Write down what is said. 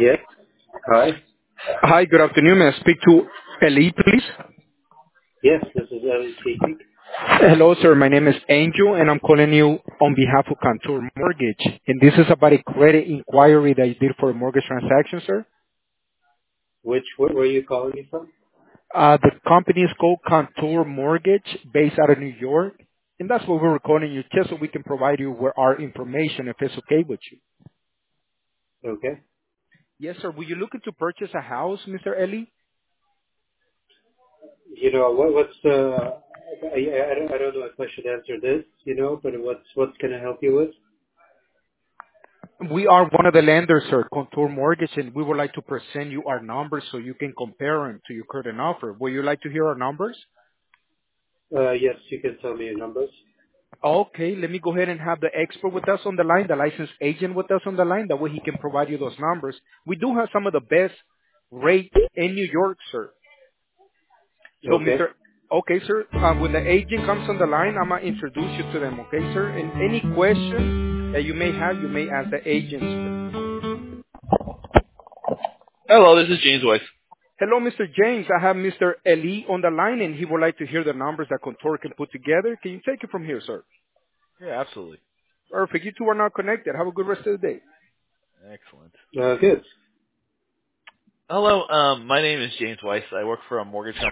Yes. Hi. Hi, good afternoon. May I speak to Eli, please? Yes, this is Ellie speaking. Hello, sir. My name is Angel, and I'm calling you on behalf of Contour Mortgage. And this is about a credit inquiry that you did for a mortgage transaction, sir. Where are you calling me from? The company is called Contour Mortgage, based out of New York. And that's what we're calling you, just so we can provide you with our information, if it's okay with you. Okay. Yes, sir. Were you looking to purchase a house, Mr. Eli? What's I don't know if I should answer this, but what's gonna help you with? We are one of the lenders, sir, Contour Mortgage, and we would like to present you our numbers so you can compare them to your current offer. Would you like to hear our numbers? Yes, you can tell me your numbers. Okay, let me go ahead and have the expert with us on the line, the licensed agent with us on the line. That way he can provide you those numbers. We do have some of the best rates in New York, sir. So, Okay. okay, sir, when the agent comes on the line, I'm going to introduce you to them, okay, sir? And any question that you may have, you may ask the agent. Hello, this is James Weiss. Hello, Mr. James. I have Mr. Eli on the line, and he would like to hear the numbers that Contour can put together. Can you take it from here, sir? Yeah, absolutely. Perfect. You two are now connected. Have a good rest of the day. Excellent. Good. Hello, my name is James Weiss. I work for a mortgage company.